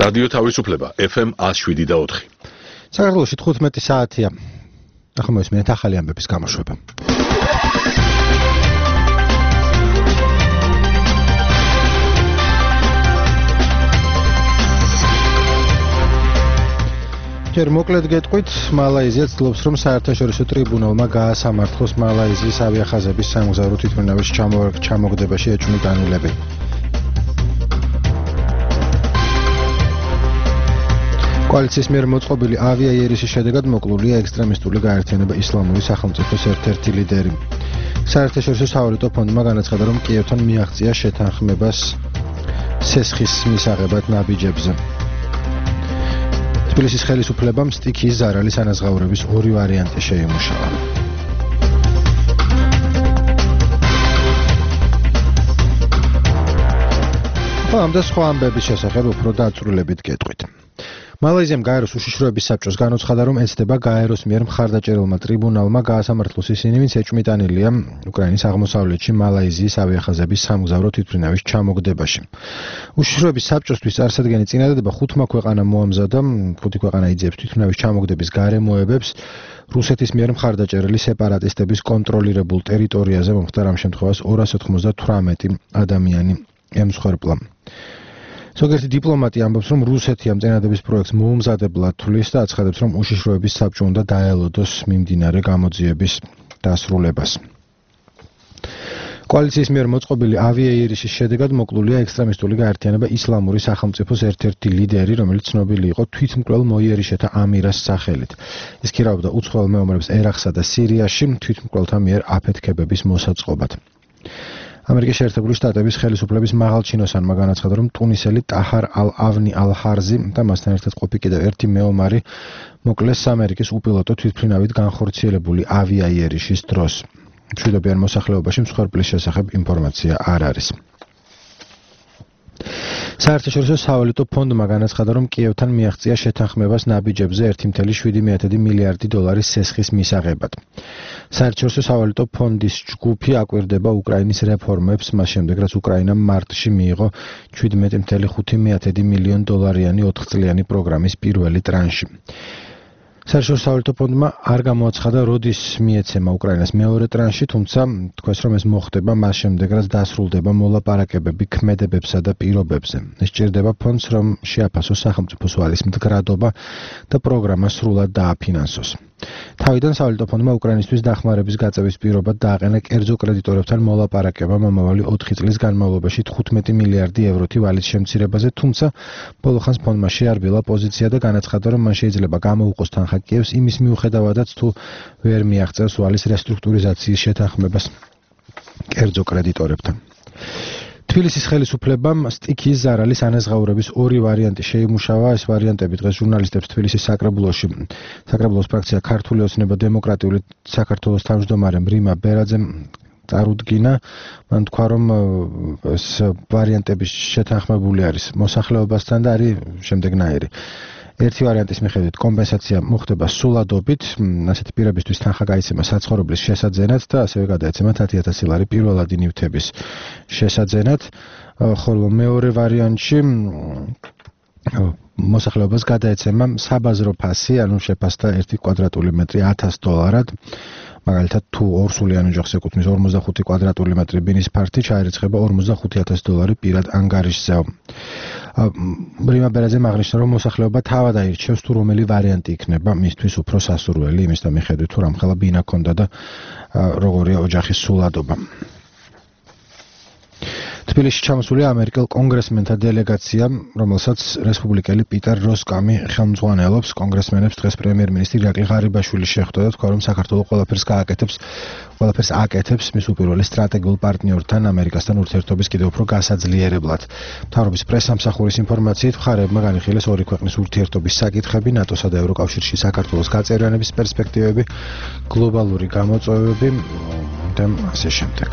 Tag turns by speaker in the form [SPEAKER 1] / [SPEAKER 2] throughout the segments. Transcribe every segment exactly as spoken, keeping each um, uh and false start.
[SPEAKER 1] რადიო თავისუფლება ეფ ემ one oh seven და four.
[SPEAKER 2] საქართველოში თხუთმეტი საათია. ახლა მოვისმენთ ახალი ამბების გამოშვება. ჯერ მოკლედ გეტყვით, მალაიზია ცდილობს, რომ საერთაშორისო ტრიბუნალმა გაასამართლოს მალაიზიის ავიახაზების სამგზავრო თვითმფრინავის ჩამოგდებაში ეჭვმიტანილები. კოალიციის მიერ მოწყობილი ავიაიერიშის შედეგად მოკლულია ექსტრემისტული გაერთიანება ისლამური სახელმწიფოს ერთ-ერთი ლიდერი. საერთაშორისო სავალუტო ფონდმა განაცხადა, რომ კიევთან მიაღწია შეთანხმებას სესხის მისაღებად ნაბიჯებზე. თბილისის ხელისუფლებამ სტიქიის ზარალის ანაზღაურების ორი ვარიანტი შეიმუშავა. ამ და სხვა ამბების შესახებ უფრო დაწვრილებით გეტყვით. მალაიზიამ გაეროს უშიშროების საბჭოს განუცხადა, რომ ეცდება გაეროს მიერ მხარდაჭერილმა ტრიბუნალმა გაასამართლოს ისინი, ვინც ეჭვმიტანილია უკრაინის აღმოსავლეთში მალაიზიის ავიახაზების სამგზავრო თვითმფრინავის ჩამოგდებაში. უშიშროების საბჭოსთვის წარსადგენი წინადადება ხუთმა ქვეყანამ მოამზადა, ხუთი ქვეყანა იძიებს თვითმფრინავის ჩამოგდების გარემოებებს რუსეთის მიერ მხარდაჭერილი სეპარატისტების კონტროლირებულ ტერიტორიაზე მომხდარ ამ შემთხვევას ორას ოცდაოთხმოცდათვრამეტი ადამიანი ემსხვერპლა. ზოგიერთი დიპლომატი ამბობს, რომ რუსეთი ამ წინადადების პროექტს მოუმზადებლად თვლის და აცხადებს, რომ უშიშროების საბჭო უნდა დაელოდოს მიმდინარე გამოძიების დასრულებას. კოალიციის მიერ მოწყობილი ავიაიერიშის შედეგად მოკლულია ექსტრემისტული გაერთიანება ისლამური სახელმწიფოს ერთ-ერთი ლიდერი, რომელიც ცნობილი იყო თვითმკვლელ მოიერიშეთა ამირას სახელით. ის ქირავდა უცხოელ მეომრებს ერაყსა და სირიაში თვითმკვლელთა მიერ აფეთქებების მოსაწყობად. ამერიკის შეერთებული შტატების ხელისუფლების მაღალჩინოსანმა განაცხადა, რომ ტუნისელი ტაჰარ ალ-ავნი ალ-ჰარზი და მასთან ერთად ყოფილი კიდევ ერთი მეომარი მოკლეს ამერიკის უპილოტო თვითმფრინავით განხორციელებული ავიაიერიშის დროს. მშვიდობიან მოსახლეობაში მსხვერპლის შესახებ ინფორმაცია არ არის. საერთაშორისო სავალუტო ფონდმა განაცხადა, რომ კიევთან მიაღწია შეთანხმებას ნაბიჯებზე ერთი კoma შვიდი მილიარდი დოლარის სესხის მისაღებად. საერთაშორისო სავალუტო ფონდის ჯგუფი აკვირდება უკრაინის რეფორმებს, მას შემდეგ რაც უკრაინამ მარტში მიიღო შვიდმეტი კoma ხუთი მილიონი დოლარიანი ოთხწლიანი პროგრამის პირველი ტრანში. საერთაშორისო სავალუტო ფონდმა არ გამოაცხადა, როდის მიეცემა უკრაინას მეორე ტრანში, თუმცა თქვეს, რომ ეს მოხდება მას შემდეგ, რაც დასრულდება მოლაპარაკებები ქმედებებსა და პირობებზე. ეს ჭირდება ფონდს, რომ შეაფასოს სახელმწიფოს ვალის მდგრადობა და პროგრამა სრულად დააფინანსოს. თავიდან სავალუტო ფონდმა უკრაინისთვის დახმარების გაწევის პირობად დააყენა კერძო კრედიტორებთან მოლაპარაკება მომავალი ოთხი წლის განმავლობაში თხუთმეტი მილიარდი ევროთი ვალის შემცირებაზე, თუმცა ბოლოხანს ფონდმა შეარბილა პოზიცია და განაცხადა, რომ მან შეიძლება გამოუყოს თანხა კიევს იმის მიუხედავადაც თუ ვერ მიაღწევს ვალის რესტრუქტურიზაციის შეთანხმებას კერძო კრედიტორებთან. თბილისის ხელისუფლებამ სტიქიის ზარალის ანაზღაურების ორი ვარიანტი შეიმუშავა. ეს ვარიანტები დღეს ჟურნალისტებს თბილისის საკრებულოში საკრებულოს ფრაქცია ქართული ოცნება დემოკრატიული საქართველოს თავმჯდომარემ რიმა ბერაძემ წარუდგინა. მან თქვა, რომ ეს ვარიანტები შეთანხმებული არის მოსახლეობასთან და არის შემდეგნაირი. ერთი ვარიანტის მიხედვით კომპენსაცია მოხდება სულადობით, ასეთი პირებისთვის თანხა გაიცემა საცხოვრებლის შესაძენად და ასევე გადაეცემათ ათი ათასი ლარი პირველადი ნივთების შესაძენად, ხოლო მეორე ვარიანტში მოსახლეობას გადაეცემა საბაზრო ფასი, ანუ შეფასდა ერთი კვადრატული მეტრი ათას დოლარად. მაგალითად, თუ ორსულიან ოჯახს ეკუთვნის ორმოცდახუთი კვადრატული მეტრი ბინის ფართი, ჩაირიცხება ორმოცდახუთი ათასი დოლარი პირად ანგარიშზე. რიმა ბერაძემ აღნიშნა, რომ მოსახლეობა თავად აირჩევს, თუ რომელი ვარიანტი იქნება მისთვის უფრო სასურველი, იმის მიხედვით, თუ რამხელა ბინა ჰქონდა და როგორია ოჯახის სულადობა. თბილისში ჩამოსულია ამერიკელ კონგრესმენთა დელეგაცია, რომელსაც რესპუბლიკელი პიტერ როსკამი ხელმძღვანელობს. კონგრესმენებს დღეს პრემიერ-მინისტრი ირაკლი ღარიბაშვილი შეხვდა და თქვა, რომ საქართველოს ყველაფერს გააკეთებს, ყველაფერს აკეთებს მის უპირველეს სტრატეგიულ პარტნიორთან ამერიკასთან ურთიერთობის კიდევ უფრო გასაძლიერებლად. მთავრობის პრესსამსახურის ინფორმაციით, მხარეებმა განიხილეს ორი ქვეყნის ურთიერთობის საკითხები, ნატოსა და ევროკავშირში საქართველოს გაწევრიანების პერსპექტივები, გლობალური გამოწვევები და ასე შემდეგ.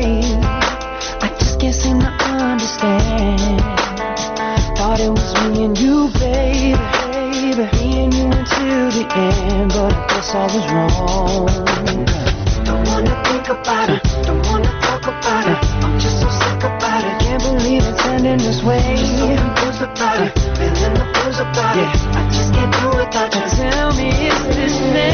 [SPEAKER 3] I just can't seem to understand. Thought it was me and you, baby, baby, me and you until the end, but I guess I was wrong. Don't wanna think about it, don't wanna talk about it. I'm just so sick about it, can't believe it's ending this way. Just so confused about it, feeling the blues about it. I just can't do it without you. Tell me, is this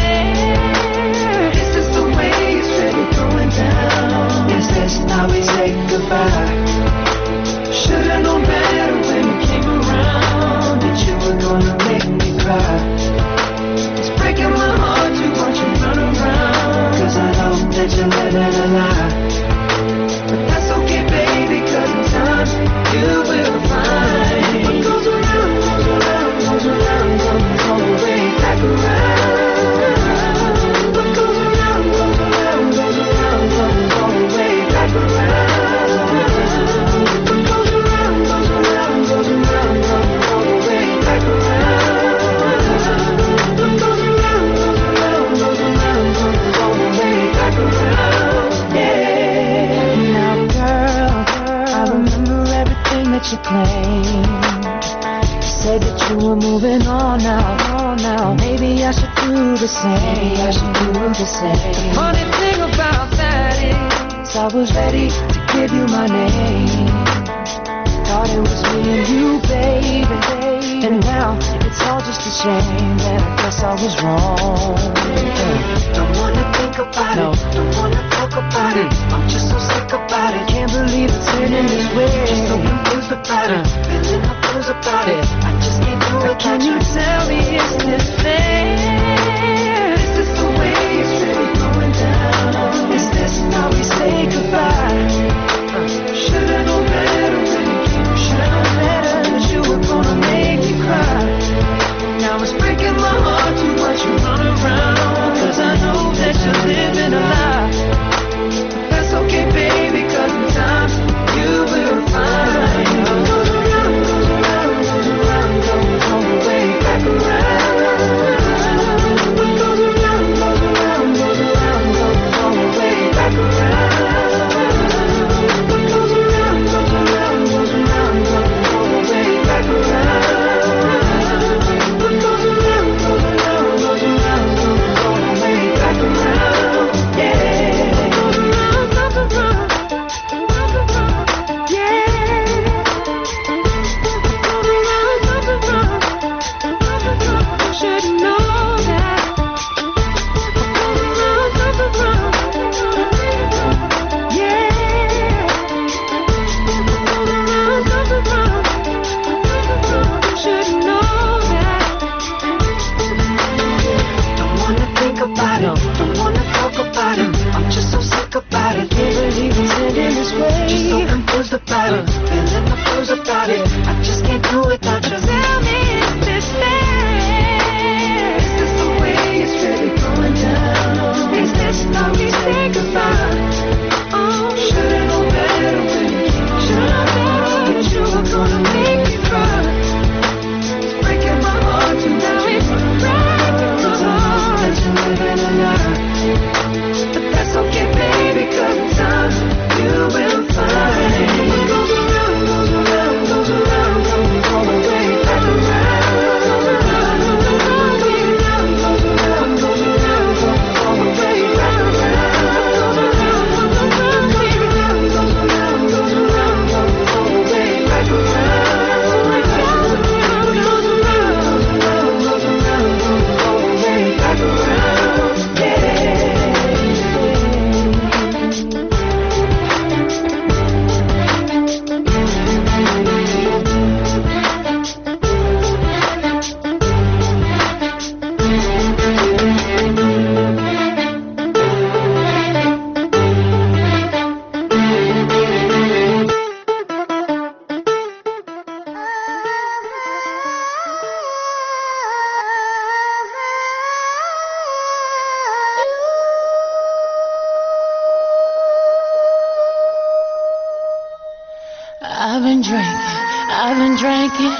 [SPEAKER 3] fair? Is this the way it's really going down? Is this how we say goodbye? Should've known better when you came around that you were gonna make me cry. It's breaking my heart to watch you run around, 'cause I know that you're living a lie. But that's okay, baby, 'cause in time you will find what goes around, goes around, goes around, comes all the way back around. What goes around, goes around, goes around, comes all the way back around. What goes around, goes around, goes around, comes all the way back around. What goes around, goes around, goes around, comes all the way back around. Yeah. Now, girl, I remember everything that you claimed. You said that you were moving on now, on now. Maybe I should do the same. Maybe I should do the same. The funny thing about that is, I was ready to give you my name. Thought it was me and you, baby, and now it's all just a shame that I guess I was wrong. Don't wanna think about no. it, don't wanna talk about it. I'm just so sick about it, can't believe it's ending this way. Just so confused about it, feeling the blues about it. I just can't do it. Can you tell me, is this fair? Is this the way it's really going down? Is this how we say goodbye? Should've known better when you came. Should've known better that you were gonna make me cry. Now it's breaking my heart to watch you run around, 'cause I know that you're living a lie. That's okay, baby, 'cause in time you will find what goes around, goes around, goes around, comes all the way back around. What goes around, goes around, goes around, comes all the way back around. What goes around, goes around, goes around, comes all the way back around. What goes around, goes around, goes around, comes all the way back around. Yeah. Goes around, goes around, goes around. Yeah. Goes around, goes around, goes around. You should know that. Goes around, goes around. Yeah. Goes around, goes around. You should know that. Don't wanna think about it, don't wanna talk about it. I'm just so sick about it, can't believe it's ending this way. Just so confused about it, feeling the blues about it. I just can't do it without you. Tell me, is this fair? Is this the way it's really going down? Is this how we say goodbye? Oh, should've known better when you came. Should've known that you were gonna make me cry. It's breaking my heart to now it's breaking my heart that you're living a lie. But that's okay, baby, 'cause in time you will find what goes around, goes around, goes around, comes all the way back around. Goes around, goes around, goes around, comes all the way back around. Goes around, goes around, goes around, goes around, goes around, comes all the way back around. Goes around, goes around, goes around, goes around, comes all the way back around. Yeah. I've been drinking, I've been drinking.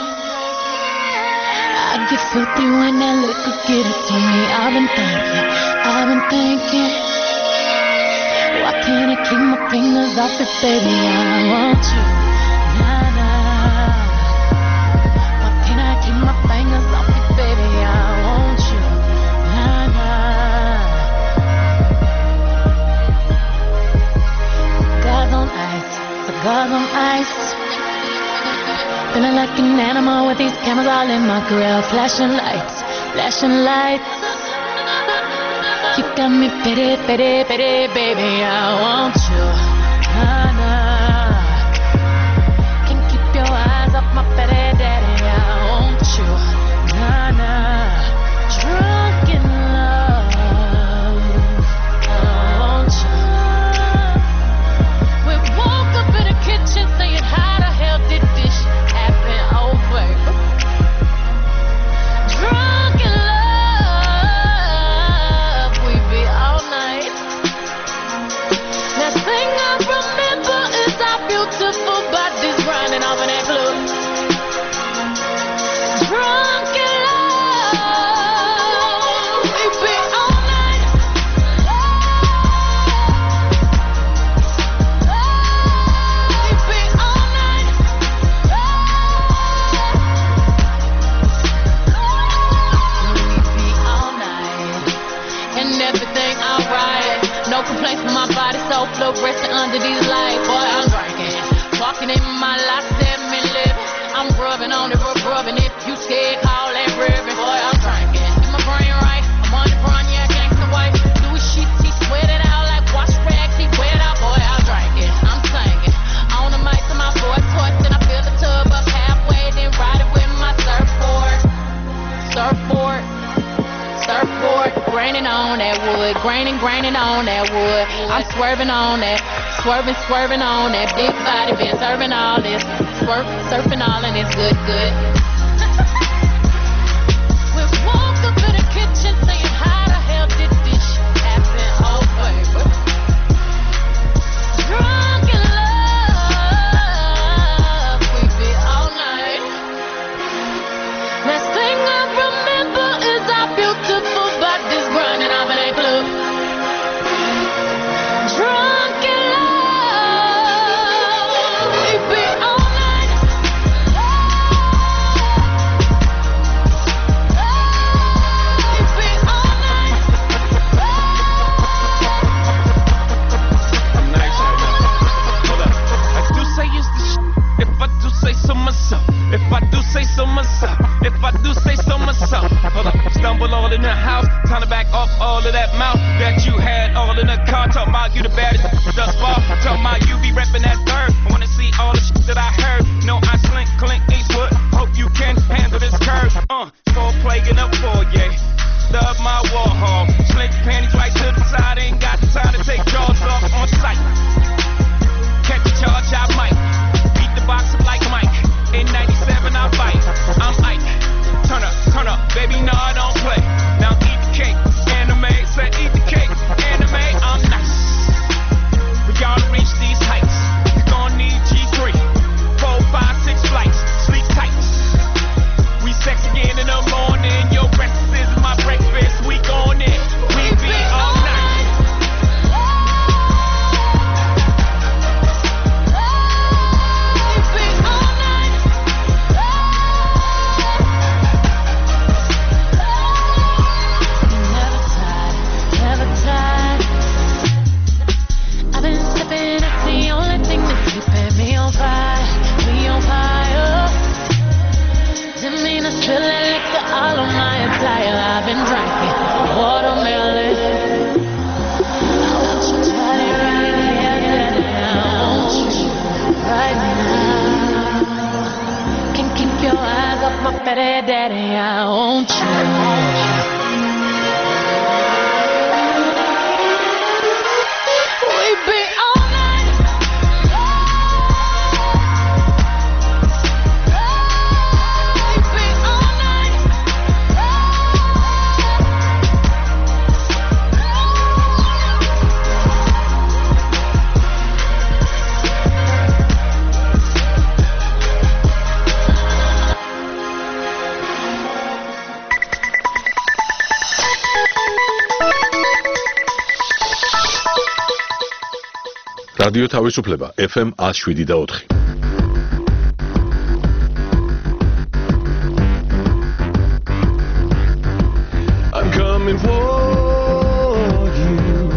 [SPEAKER 3] I get filthy when that liquor get it to me. I've been thinking, I've been thinking. Why can't I keep my fingers off it, baby? I want you. Nah, nah. Why can't I keep my fingers off it, baby? I want you. Nah, nah. Cigars on ice, cigars on ice. Feeling like an animal with these cameras all in my grill. Flashing lights, flashing lights. You got me pity, pity, pity, baby, I want you. Nah, nah. Can't keep your eyes off my pity, daddy, I want you. Nah, nah. Drunk in love, I want you. We woke up in the kitchen saying, how the hell did this happen? Oh, baby. Drunk in love. Beautiful bodies running off in that club. Drunk in love, we be all night. We be all night. We be all night. And everything alright. No complaints from my body, so fluorescent under these lights. Boy, I'm drinking. Walking in my life, set me living. I'm rubbing on it, rub, rubbing. If you scared, call that ribbon. Boy, I'm drinking. Get my brain right. I'm on the run, yeah, gangsta white. Louis sheets, he sweat it out like wash rags. He wet out, boy, I'm drinking. I'm singing. On the mic to my voice torch, then I fill the tub up halfway, then ride it with my surfboard. Surfboard. Surfboard. Graining on that wood. Graining, graining on that wood. I'm swerving on that. Swerving, swerving on that big body, been serving all this. Swerve, surfing all and it's good, good. We woke up in the kitchen saying, how the hell did this happen? Oh, baby. Drunk in love, we be all night. Last thing I remember is our beautiful bodies running off in that club. Drunk in
[SPEAKER 4] If I do say so myself, if I do say so myself, hold up, stumble all in the house, time to back off all of that mouth that you had all in the car, talking about you the baddest thus far, talking about you be reppin' that third, I wanna see all the shit that I heard, no I slink, Clint Eastwood, hope you can handle this curve, uh, full plague in the foyer, love my Warhol, slink panties right to the side, ain't got the time to take jaws off on sight, catch a charge, I might, beat the box up like Mike. In ninety-seven I fight, I'm Ike. Turn up, turn up, baby, no I don't play. Now eat the cake, anime, say eat the cake, anime, I'm nice. We gotta reach these heights, you gon' need G three, four, five, six flights, sleep tight. We sex again in the morning, your breakfast is my breakfast, we gon' in, we be all night. I've been drinking watermelon. I want you body right here, I want you right now. Can't keep your eyes off my fatty daddy, I want you. We be all night. We be all night.
[SPEAKER 1] რადიო თავისუფლება ეფ ემ one oh seven და four.
[SPEAKER 5] I'm coming for you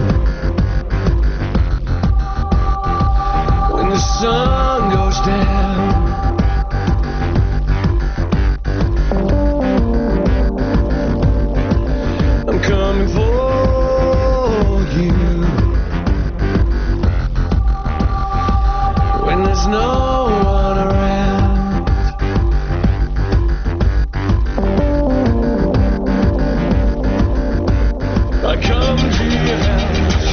[SPEAKER 5] when the sun goes down. I'm coming for you when there's no one around. I come to your house,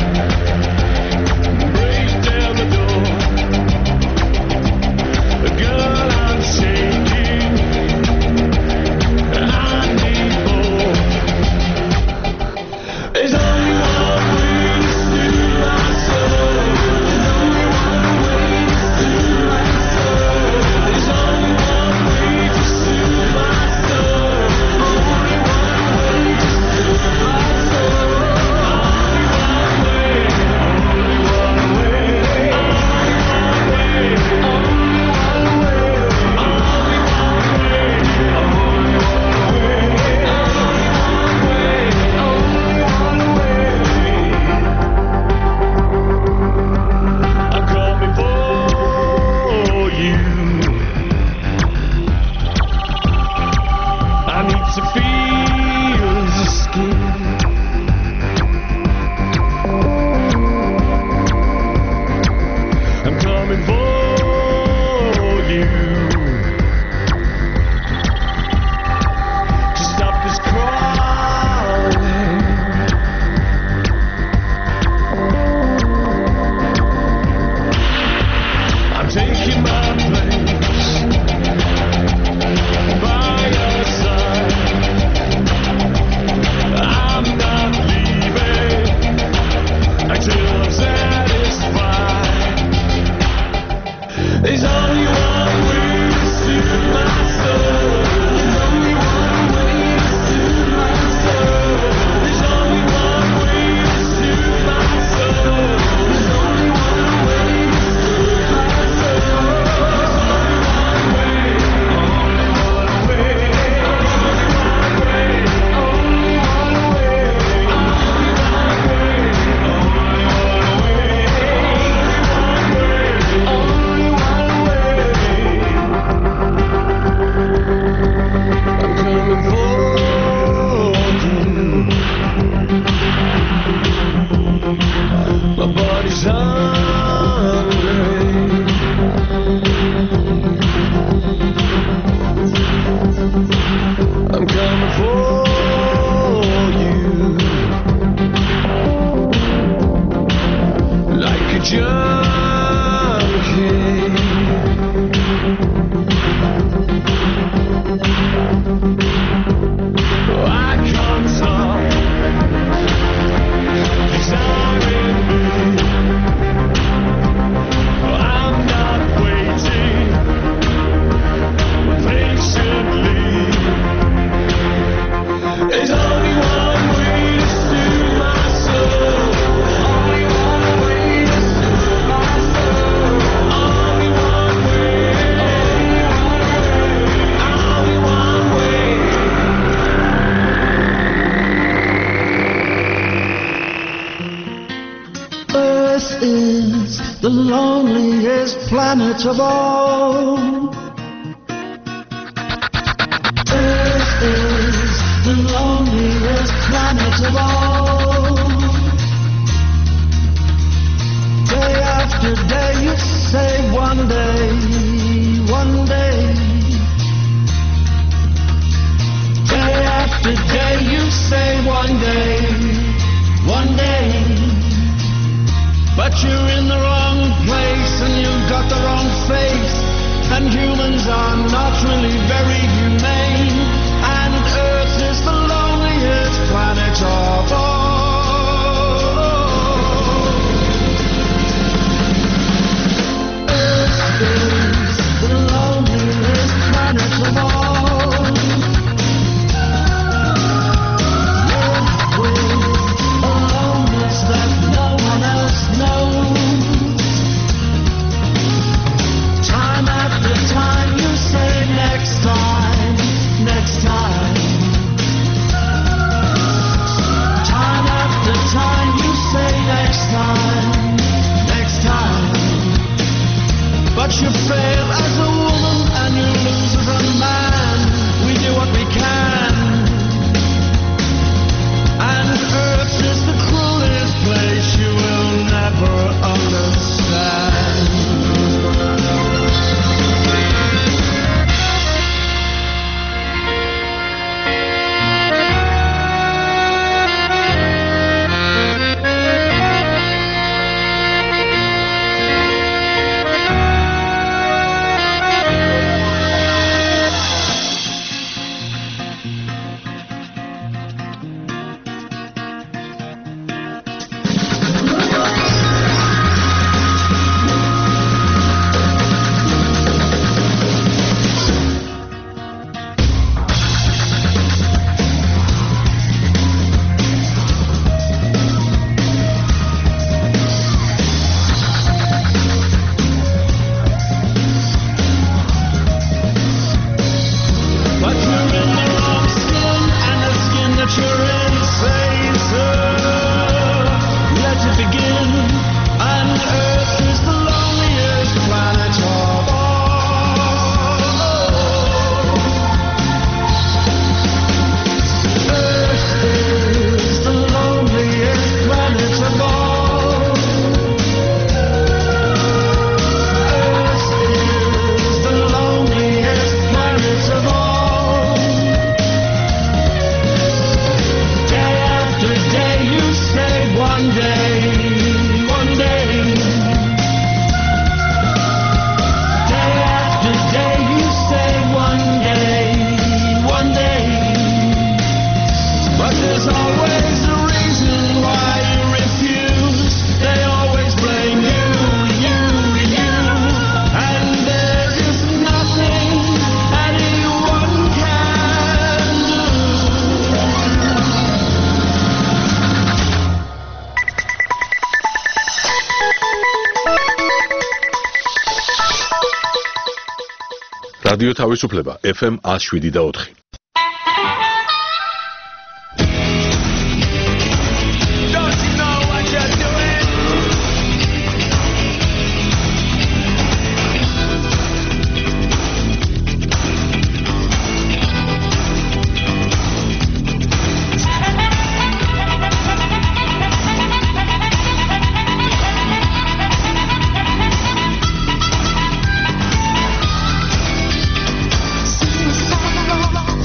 [SPEAKER 5] break down the door. Girl, I'm shaking, I need more. There's only one way to soothe my soul. There's only one way to soothe my soul. Only one way to soothe my soul. Only one way. Only one way. I'm coming for you. I need to feel your skin. I'm coming for you to stop this crawling. I'm taking my place by your side. I'm not leaving until I'm satisfied. There's only one way to soothe my soul. There's only one way to soothe my soul. There's only one way to soothe my soul. There's only one way to soothe my soul. Only one way. Only one way. Only one way. Only one way. Only one way. I'm coming for you. My body's hungry. I'm coming for you like a junkie. I can't stop desiring me. I'm not waiting patiently. There's only one way to soothe my soul. Only one way to soothe my soul. Only one way. Only one way.
[SPEAKER 6] Earth is the loneliest planet of all. Earth is the loneliest planet of all. Day after day you say one day, one day. Day after day you say one day, one day. But you're in the wrong place and you've got the wrong face. And humans are not really very humane. And Earth is the loneliest planet of all. Earth is the loneliest planet of all. Earth with a loneliness that no one else knows. you fail as a woman and you lose as a man. We do what we can. And Earth is the cruelest place you will never understand.
[SPEAKER 1] რადიო თავისუფლება ეფ ემ one oh seven და four.
[SPEAKER 7] Suicidal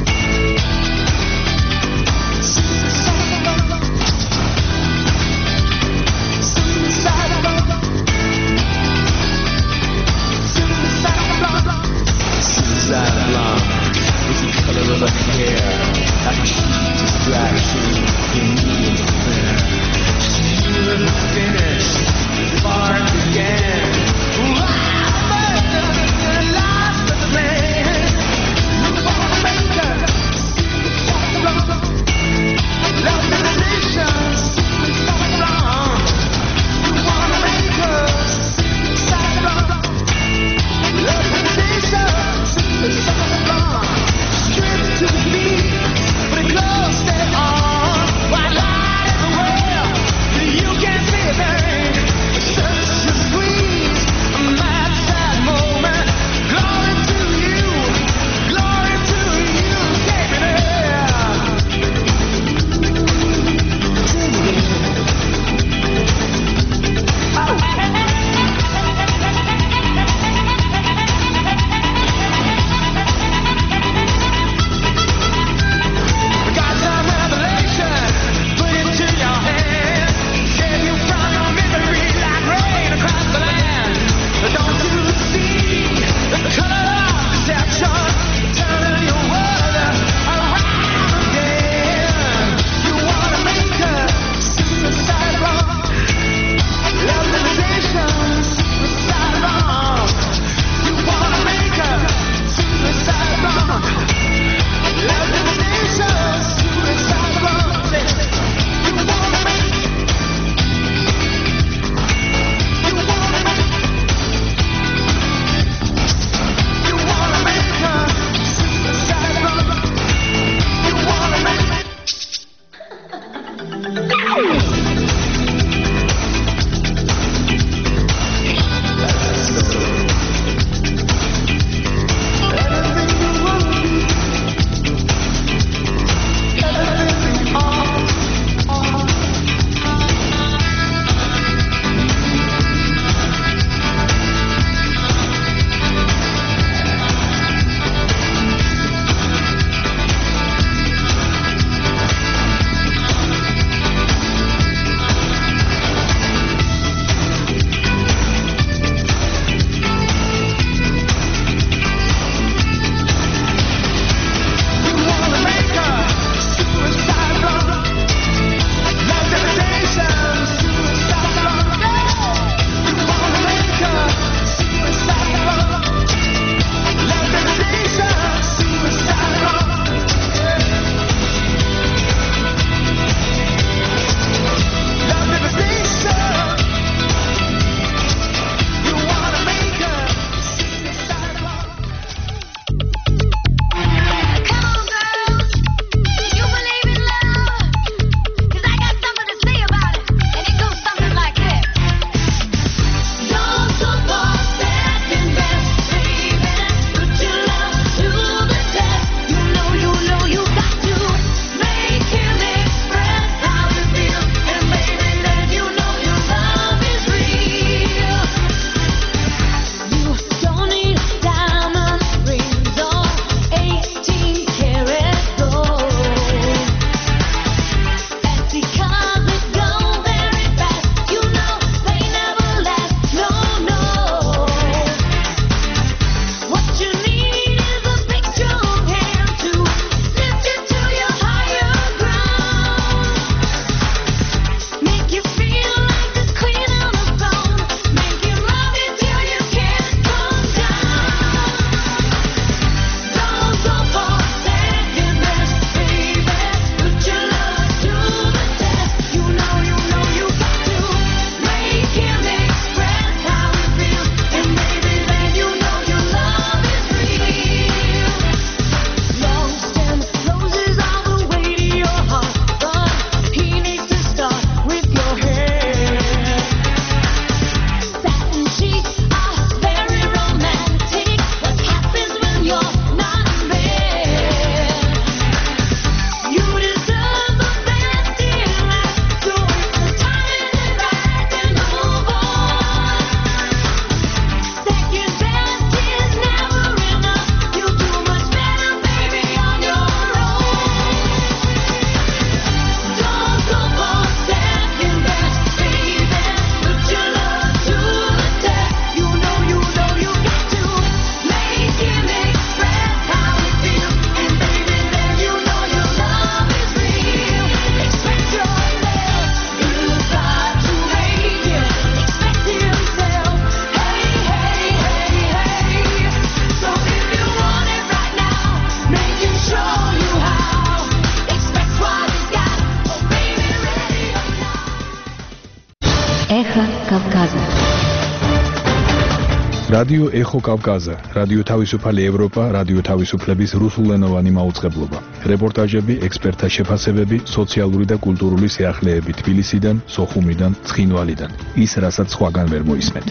[SPEAKER 7] რადიო ეხო კავკაზა, რადიო თავისუფალი ევროპა, რადიო თავისუფლების რუსულენოვანი მაუწყებლობა. რეპორტაჟები, ექსპერტთა შეფასებები, სოციალური და კულტურული სიახლეები თბილისიდან, სოხუმიდან, ცხინვალიდან. ის, რასაც სხვაგან ვერ მოისმენთ.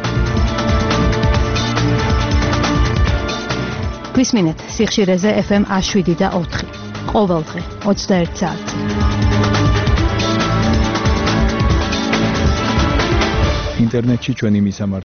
[SPEAKER 8] გვისმინეთ სიხშირეზე ეფ ემ ას შვიდი და ოთხი. ყოველდღე ოცდაერთი საათი.
[SPEAKER 7] ინტერნეტში ჩვენი მისამართი